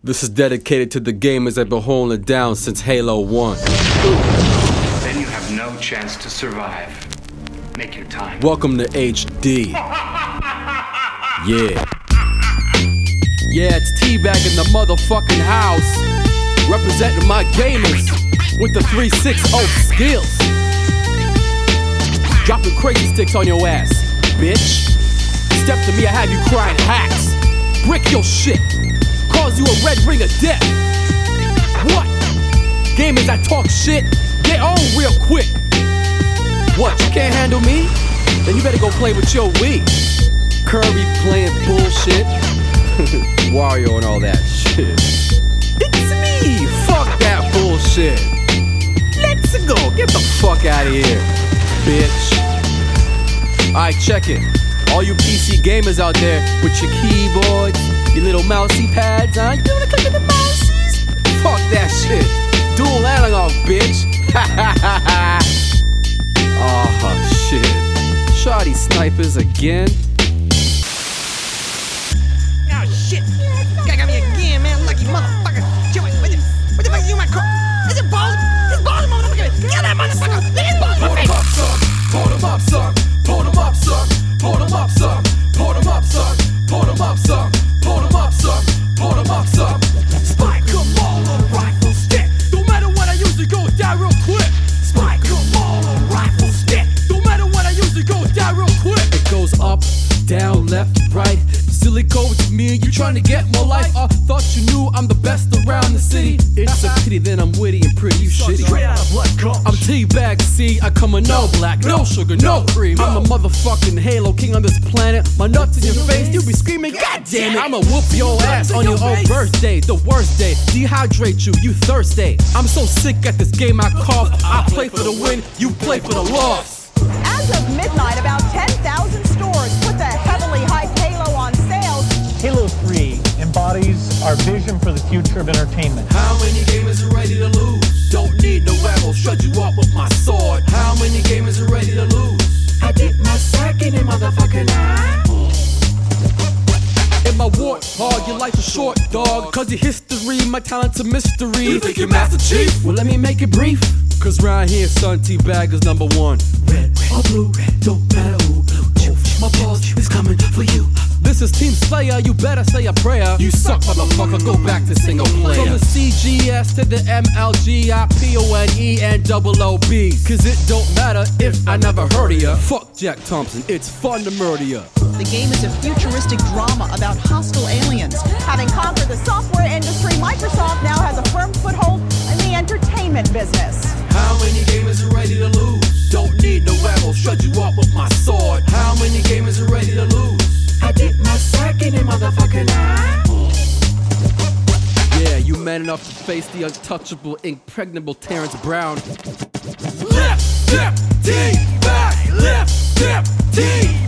This is dedicated to the gamers that have been holding it down since Halo 1. Then you have no chance to survive. Make your time. Welcome to HD. Yeah. Yeah, it's T-Bag in the motherfucking house. Representing my gamers with the 360 skills. Dropping crazy sticks on your ass, bitch. Step to me, I have you crying hacks. Brick your shit. Cause you a red ring of death. What? Gamers that talk shit, get on real quick. What, you can't handle me? Then you better go play with your Wii. Kirby playing bullshit. Wario and all that shit. It's me! Fuck that bullshit. Let's go, get the fuck out of here, bitch. Alright, check it. All you PC gamers out there with your keyboards, your little mousey pads, huh? You wanna click the mousies? Fuck that shit. Dual analog, bitch. Oh shit. Shoddy snipers again. Oh shit. Guy got me again, man. Lucky motherfucker. Joey, what the fuck is you in my car? Is it balls? It's balls, motherfucker. Get that motherfucker. Look at his balls in my face. Pull them up, son. Pull them up, son. Pull them up, son. Pull them up, son. Pull them up, son. Pull them up, son. Pull them up, son. Spike them all on rifle stick. No matter what, I usually go down real quick. Spike them all on rifle stick. No matter what, I usually go down real quick. It goes up, down, left, right. Silly code with me, you trying to get more life. Thought you knew I'm the best around the city. It's a pity that I'm witty and pretty, you shitty. I'm T-Bag, see, I come with no black, no sugar, no cream. I'm a motherfucking Halo king on this planet. My nuts in your face, you be screaming, God damn it. I'ma whoop your ass on your own birthday, the worst day. Dehydrate you, you thirsty. I'm so sick at this game I cough. I play for the win, you play for the loss. As of midnight, about 10,000 stores put the heavily hyped Halo on sale. Halo 3 embodies our vision for the future of entertainment. How many gamers are ready to lose? Don't need no ammo, shut you up with my sword. How many gamers are ready to lose? I did my second in motherfucking eye. In my warthog, your life's a short dog. Cause your history, my talent's a mystery. You think you're Master Chief? Well, let me make it brief. Cause round here, son, T-Bag is number one. Red or blue, don't matter who. My balls is coming for you. This is Team Slayer, you better say a prayer. You suck, motherfucker, go back to single player. From the CGS to the MLGIPONE and OOBs. Cause it don't matter if I never heard of ya. Fuck Jack Thompson, it's fun to murder ya. The game is a futuristic drama about hostile aliens. Having conquered the software industry, Microsoft now has a firm foothold in the entertainment business. How many gamers are ready to lose? Don't need no ammo, shut you up with my sword. How many gamers are ready to lose? I did my second in motherfucking eye. Yeah, you man enough to face the untouchable, impregnable Terrence Brown. Left, step, T-Bag, left, step, T-Bag.